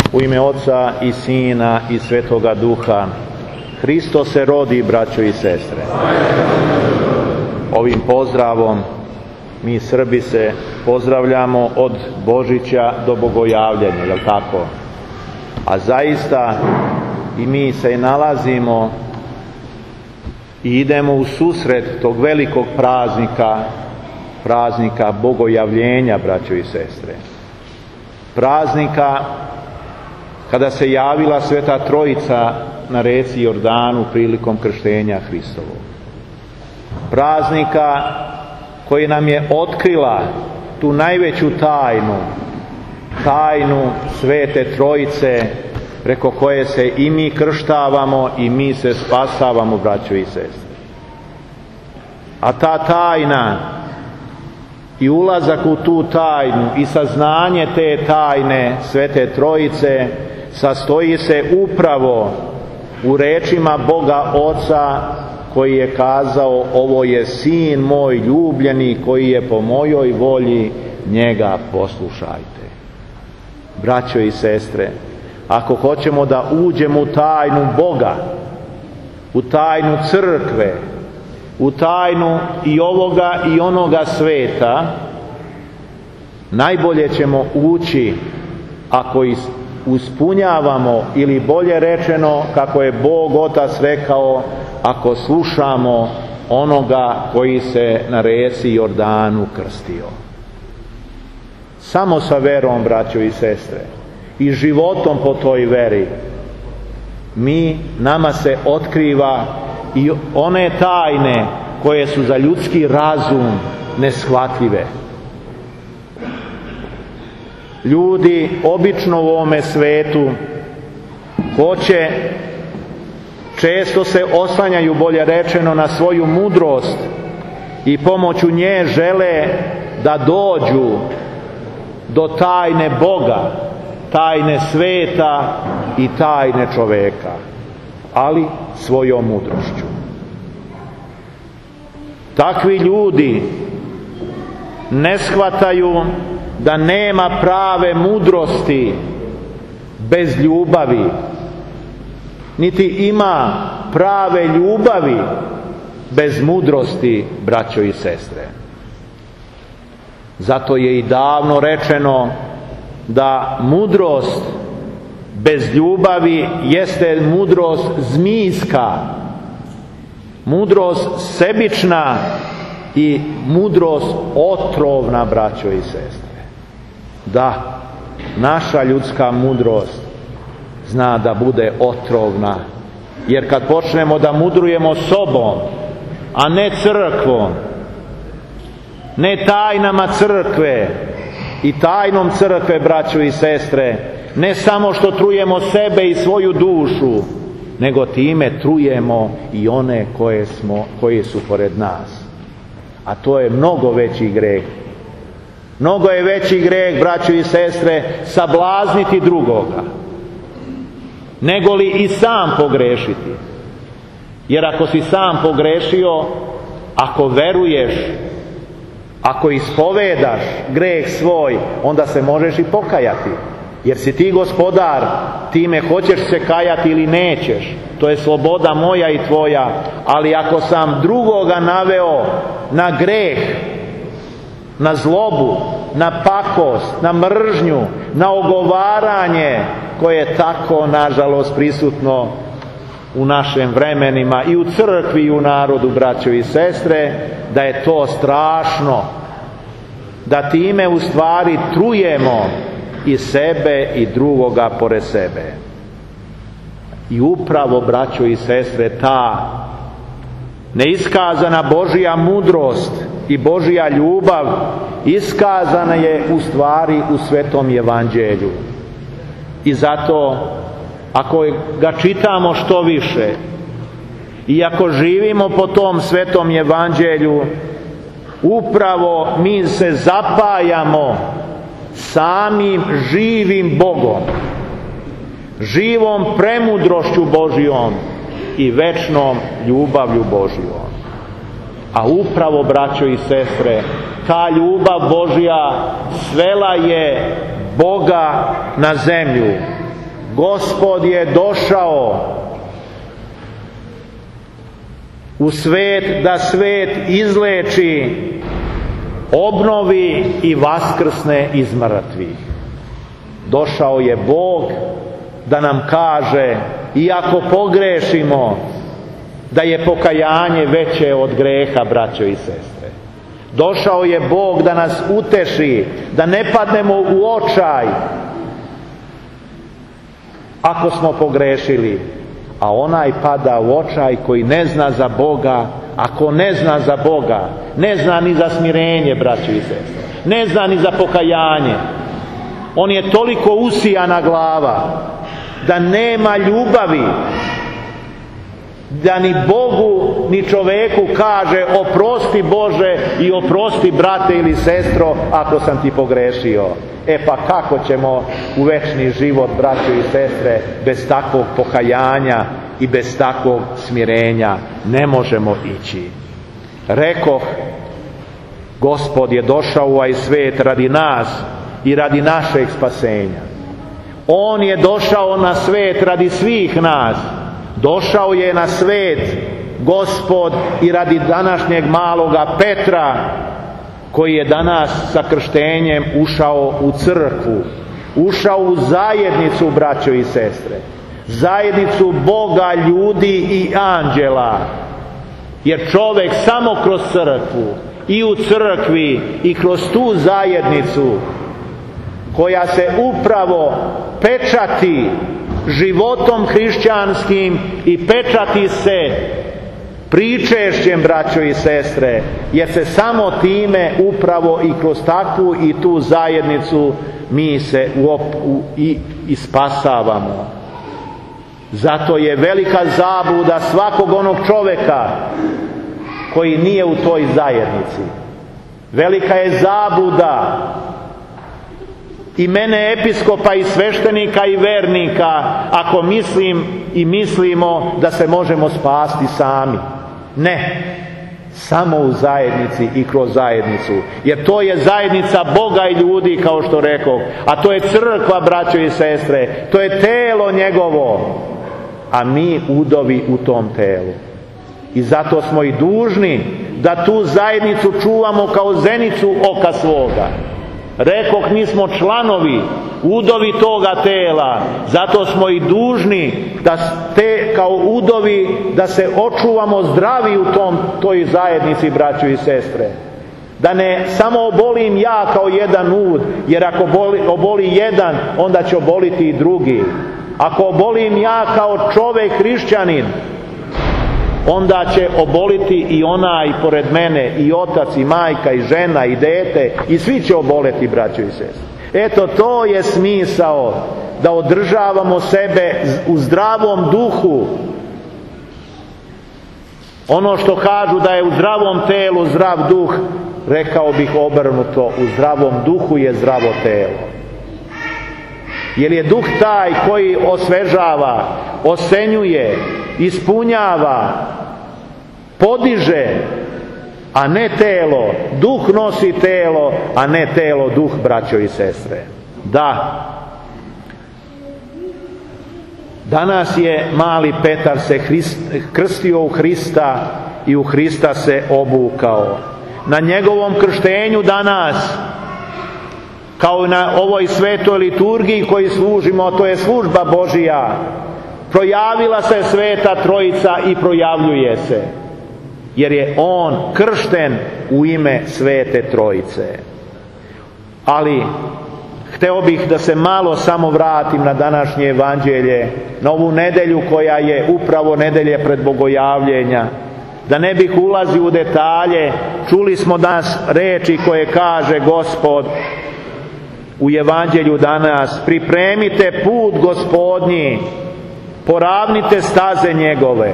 U ime Oca i Sina i Svetoga Duha. Hristos se rodi, braćo i sestre. Ovim pozdravom mi Srbi se pozdravljamo od Božića do Bogojavljenja, jel tako? A zaista i mi se nalazimo i idemo u susret tog velikog praznika Bogojavljenja, braćo i sestre. Praznika kada se javila Sveta Trojica na reci Jordanu prilikom krštenja Hristovog. Praznika koji nam je otkrila tu najveću tajnu Svete Trojice, preko koje se i mi krštavamo i mi se spasavamo, braćo i sestre. A ta tajna i ulazak u tu tajnu i saznanje te tajne Svete Trojice sastoji se upravo u rečima Boga Oca koji je kazao: ovo je Sin moj ljubljeni koji je po mojoj volji, njega poslušajte. Braćo i sestre, ako hoćemo da uđemo u tajnu Boga, u tajnu crkve, u tajnu i ovoga i onoga sveta, najbolje ćemo ući ako ispunjavamo, ili bolje rečeno, kako je Bog Otac rekao, ako slušamo onoga koji se na reci Jordanu krstio. Samo sa verom, braćo i sestre, i životom po toj veri, nama se otkriva i one tajne koje su za ljudski razum neshvatljive. Ljudi obično u ovome svetu hoće, često se oslanjaju, bolje rečeno, na svoju mudrost i pomoću nje žele da dođu do tajne Boga, tajne sveta i tajne čoveka, ali svojom mudrošću. Takvi ljudi ne shvataju da nema prave mudrosti bez ljubavi, niti ima prave ljubavi bez mudrosti, braćo i sestre. Zato je i davno rečeno da mudrost bez ljubavi jeste mudrost zmijska, mudrost sebična i mudrost otrovna, braćo i sestre. Da, naša ljudska mudrost zna da bude otrovna, jer kad počnemo da mudrujemo sobom, a ne crkvom, ne tajnama crkve i tajnom crkve, braćo i sestre, ne samo što trujemo sebe i svoju dušu, nego time trujemo i one koje su pored nas. A to je mnogo veći greh. Mnogo je veći greh, braćo i sestre, sablazniti drugoga, nego li i sam pogrešiti. Jer ako si sam pogrešio, ako veruješ, ako ispovedaš greh svoj, onda se možeš i pokajati. Jer si ti gospodar, time hoćeš se kajati ili nećeš. To je sloboda moja i tvoja. Ali ako sam drugoga naveo na greh, na zlobu, na pakost, na mržnju, na ogovaranje, koje je tako, nažalost, prisutno u našim vremenima i u crkvi i u narodu, braćo i sestre, da je to strašno, da time u stvari trujemo i sebe i drugoga pored sebe. I upravo, braćo i sestre, ta neiskazana Božja mudrost i Božja ljubav iskazana je u stvari u Svetom Evanđelju. I zato, ako ga čitamo što više i ako živimo po tom Svetom Evanđelju, upravo mi se zapajamo samim živim Bogom, živom premudrošću Božjom i večnom ljubavlju Božjom. A upravo, braćo i sestre, ta ljubav Božja svela je Boga na zemlju. Gospod je došao u svet da svet izleči, obnovi i vaskrsne iz mrtvih. Došao je Bog da nam kaže, iako pogrešimo, da je pokajanje veće od greha, braćo i sestre. Došao je Bog da nas uteši, da ne padnemo u očaj ako smo pogrešili. A onaj pada u očaj koji ne zna za Boga. Ako ne zna za Boga, ne zna ni za smirenje, braćo i sestre, ne zna ni za pokajanje. On je toliko usijana glava da nema ljubavi, da ni Bogu ni čoveku kaže oprosti Bože i oprosti brate ili sestro ako sam ti pogrešio. Pa kako ćemo u večni život, braćo i sestre, bez takvog pokajanja i bez takvog smirenja? Ne možemo ići. Rekoh, Gospod je došao u ovaj svet radi nas i radi našeg spasenja. On je došao na svet radi svih nas. Došao je na svet Gospod i radi današnjeg maloga Petra, koji je danas sa krštenjem ušao u crkvu, ušao u zajednicu, braćo i sestre, zajednicu Boga, ljudi i anđela. Jer čovjek samo kroz crkvu i u crkvi i kroz tu zajednicu koja se upravo pečati životom hrišćanskim i pečati se pričešćem, braćo i sestre, jer se samo time upravo i kroz takvu i tu zajednicu mi se i spasavamo. Zato je velika zabluda svakog onog čovjeka koji nije u toj zajednici. Velika je zabluda i mene episkopa i sveštenika i vernika ako mislimo da se možemo spasti sami. Ne, samo u zajednici i kroz zajednicu. Jer to je zajednica Boga i ljudi, kao što rekoh. A to je crkva, braćo i sestre. To je telo njegovo. A mi udovi u tom telu. I zato smo i dužni da tu zajednicu čuvamo kao zenicu oka svoga. Rekoh, mi smo članovi, udovi toga tela, zato smo i dužni da kao udovi da se očuvamo zdravi u toj zajednici, braćo i sestre. Da ne samo obolim ja kao jedan ud, jer ako oboli jedan, onda će oboliti i drugi. Ako obolim ja kao čovjek hrišćanin, onda će oboliti i onaj pored mene, i otac, i majka, i žena, i dete, i svi će oboleti, braćo i sestre. Eto, to je smisao, da održavamo sebe u zdravom duhu. Ono što kažu da je u zdravom telu zdrav duh, rekao bih obrnuto, u zdravom duhu je zdravo telo. Jer je duh taj koji osvežava, osenjuje, ispunjava, podiže, a ne telo. Duh nosi telo, a ne telo duh, braćo i sestre. Da, danas je mali Petar se krstio u Hrista i u Hrista se obukao. Na njegovom krštenju danas, kao i na ovoj svetoj liturgiji koju služimo, a to je služba Božija, projavila se Sveta Trojica i projavljuje se, jer je on kršten u ime Svete Trojice. Ali hteo bih da se malo samo vratim na današnje evanđelje, na ovu nedelju koja je upravo nedelje pred Bogojavljenja. Da ne bih ulazio u detalje, čuli smo danas reči koje kaže Gospod u evanđelju danas: pripremite put Gospodnji, poravnite staze njegove.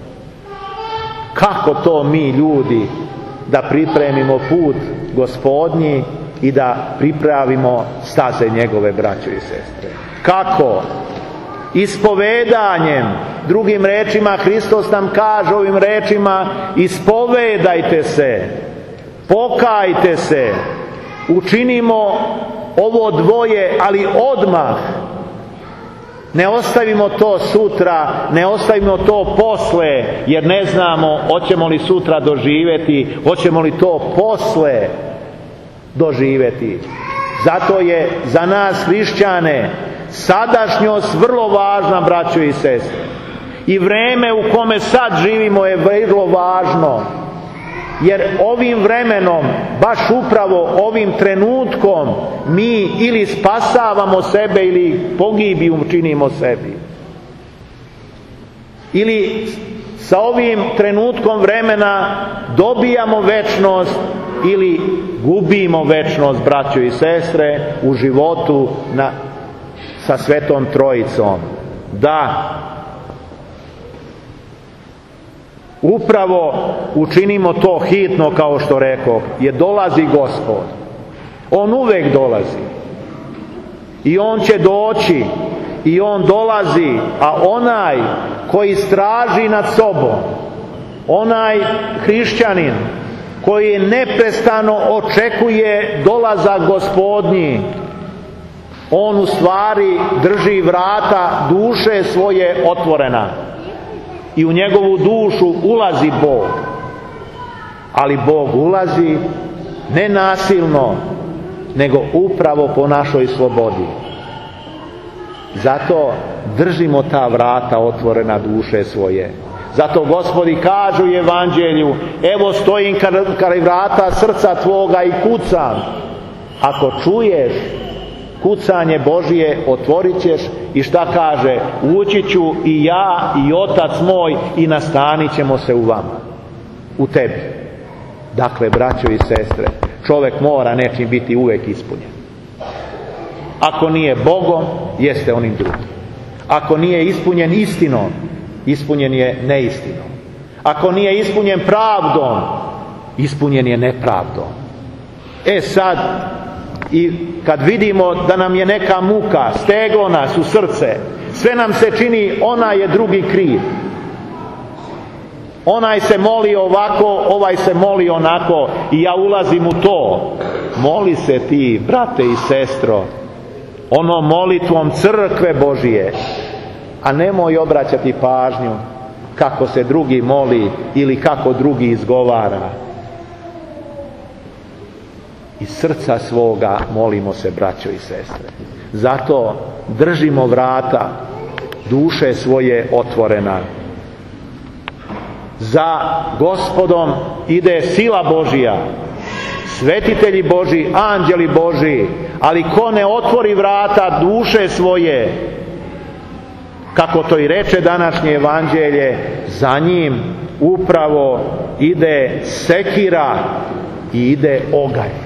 Kako to mi ljudi da pripremimo put Gospodnji i da pripravimo staze njegove, braćo i sestre? Kako? Ispovedanjem. Drugim rečima, Hristos nam kaže ovim rečima: ispovedajte se, pokajte se, učinimo ovo dvoje, ali odmah. Ne ostavimo to sutra, ne ostavimo to posle, jer ne znamo hoćemo li sutra doživjeti, hoćemo li to posle doživjeti. Zato je za nas hrišćane sadašnjost vrlo važna, braćo i sestre. I vrijeme u kome sad živimo je vrlo važno. Jer ovim vremenom, baš upravo ovim trenutkom, mi ili spasavamo sebe ili pogibiju činimo sebi. Ili sa ovim trenutkom vremena dobijamo večnost ili gubimo večnost, braćo i sestre, u životu sa Svetom Trojicom. Da, upravo učinimo to hitno, kao što rekoh, jer dolazi Gospod. On uvek dolazi. I On će doći. I On dolazi. A onaj koji straži nad sobom, onaj hrišćanin koji neprestano očekuje dolazak Gospodnji, on u stvari drži vrata duše svoje otvorena. I u njegovu dušu ulazi Bog. Ali Bog ulazi ne nasilno, nego upravo po našoj slobodi. Zato držimo ta vrata otvorena duše svoje. Zato Gospodi kažu u Evanđelju: evo stojim kraj vrata srca tvoga i kucam. Ako čuješ kucanje Božije, otvorit ćeš. I šta kaže? Ući ću i ja i Otac moj i nastanit ćemo se u vama, u tebi. Dakle, braćo i sestre, čovjek mora nečim biti uvijek ispunjen. Ako nije Bogom, jeste onim drugim. Ako nije ispunjen istinom, ispunjen je neistinom. Ako nije ispunjen pravdom, ispunjen je nepravdom. Sad, i kad vidimo da nam je neka muka steglo nas u srce, sve nam se čini onaj je drugi kriv. Onaj se moli ovako, ovaj se moli onako i ja ulazim u to. Moli se ti, brate i sestro, onom molitvom crkve Božije, a nemoj obraćati pažnju kako se drugi moli ili kako drugi izgovara. Iz srca svoga molimo se, braćo i sestre. Zato držimo vrata duše svoje otvorena. Za Gospodom ide sila Božija, svetitelji Božji, anđeli Božji, ali ko ne otvori vrata duše svoje, kako to i reče današnje Evanđelje, za njim upravo ide sekira i ide oganj.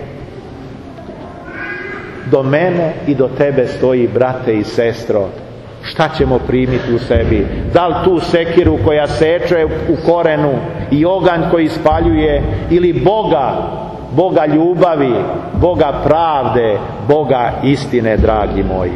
Do mene i do tebe stoji, brate i sestro, šta ćemo primiti u sebi? Da li tu sekiru koja seče u korenu i oganj koji spaljuje, ili Boga ljubavi, Boga pravde, Boga istine, dragi moji?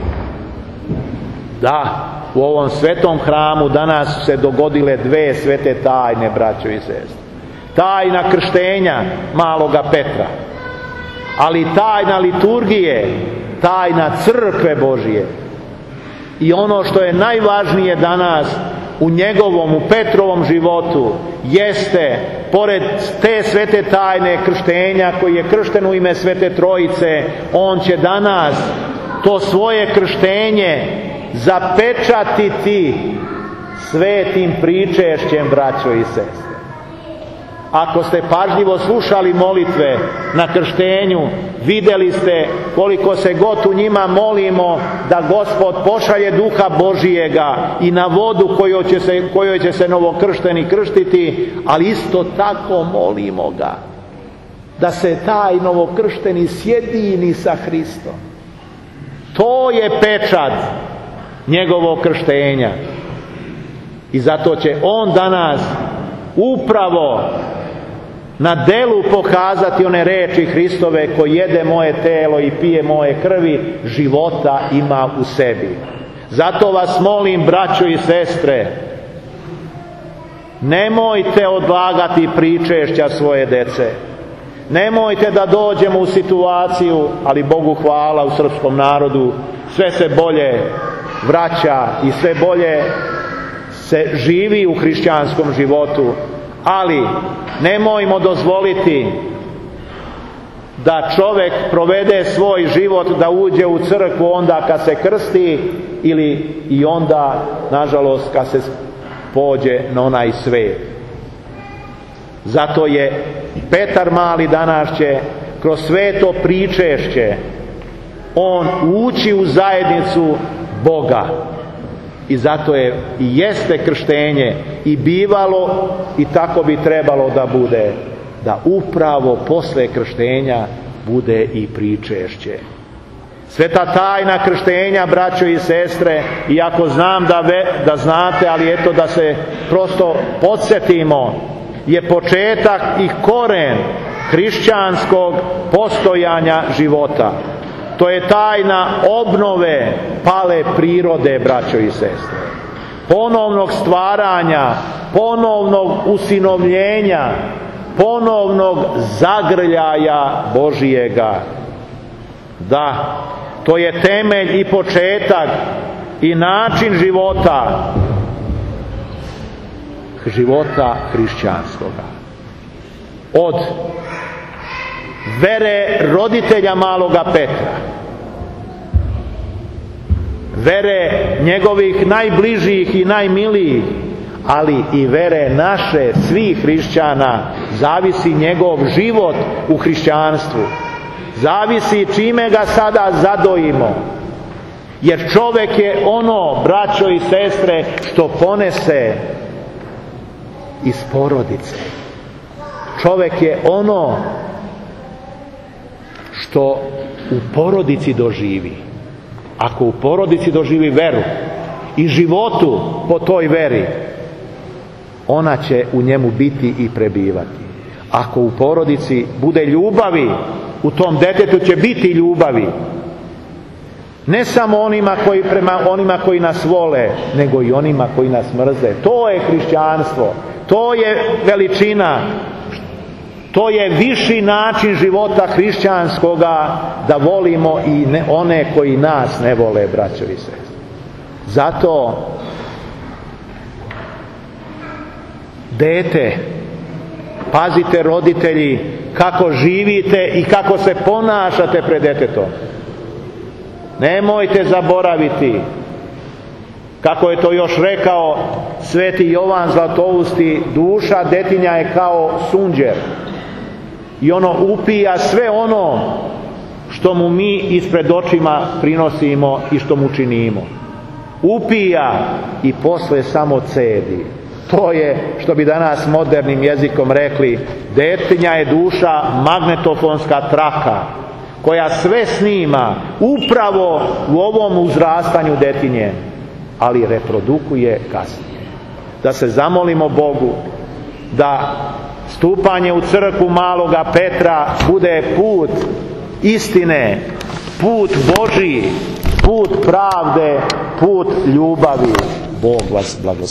Da, u ovom svetom hramu danas su se dogodile dve svete tajne, braćo i sestre. Tajna krštenja maloga Petra, ali tajna liturgije, tajna crkve Božije. I ono što je najvažnije danas u njegovom, u Petrovom životu, jeste, pored te svete tajne krštenja koji je kršten u ime Svete Trojice, on će danas to svoje krštenje zapečatiti svetim pričešćem, braćo i sestre. Ako ste pažljivo slušali molitve na krštenju, vidjeli ste koliko se god u njima molimo da Gospod pošalje Duha Božijega i na vodu kojoj će se novokršteni krštiti, ali isto tako molimo ga da se taj novokršteni sjedini sa Hristom. To je pečat njegovog krštenja. I zato će on danas upravo na delu pokazati one reči Hristove: ko jede moje telo i pije moje krvi, života ima u sebi. Zato vas molim, braćo i sestre, nemojte odlagati pričešća svoje dece. Nemojte da dođemo u situaciju, ali Bogu hvala, u srpskom narodu sve se bolje vraća i sve bolje se živi u hrišćanskom životu, ali nemojmo dozvoliti da čovjek provede svoj život, da uđe u crkvu onda kad se krsti ili i onda, nažalost, kad se pođe na onaj svet. Zato je Petar Mali danas će kroz sveto pričešće on ući u zajednicu Boga. I zato je i jeste krštenje i bivalo i tako bi trebalo da bude, da upravo posle krštenja bude i pričešće. Sveta tajna krštenja, braćo i sestre, iako znam da znate, ali eto da se prosto podsjetimo, je početak i koren hrišćanskog postojanja života. To je tajna obnove pale prirode, braćo i sestre. Ponovnog stvaranja, ponovnog usinovljenja, ponovnog zagrljaja Božijega. Da, to je temelj i početak i način života hrišćanskoga. Od vere roditelja maloga Petra, vere njegovih najbližih i najmilijih, ali i vere naše, svih hrišćana, zavisi njegov život u hrišćanstvu. Zavisi čime ga sada zadojimo. Jer čovjek je ono, braćo i sestre, što ponese iz porodice. Čovjek je ono što u porodici doživi. Ako u porodici doživi veru i životu po toj veri, ona će u njemu biti i prebivati. Ako u porodici bude ljubavi, u tom detetu će biti ljubavi. Ne samo prema onima koji nas vole, nego i onima koji nas mrze. To je hrišćanstvo. To je veličina. To je viši način života hrišćanskoga, da volimo i one koji nas ne vole, braćo i sestre. Zato dete, pazite roditelji kako živite i kako se ponašate pred detetom. Nemojte zaboraviti, kako je to još rekao sveti Jovan Zlatousti, duša detinja je kao sunđer i ono upija sve ono što mu mi ispred očima prinosimo i što mu činimo. Upija i posle samo cedi. To je, što bi danas modernim jezikom rekli, detinja je duša magnetofonska traka koja sve snima upravo u ovom uzrastanju detinje, ali reprodukuje kasnije. Da se zamolimo Bogu da stupanje u crkvu maloga Petra bude put istine, put Božji, put pravde, put ljubavi. Bog vas blagoslovi.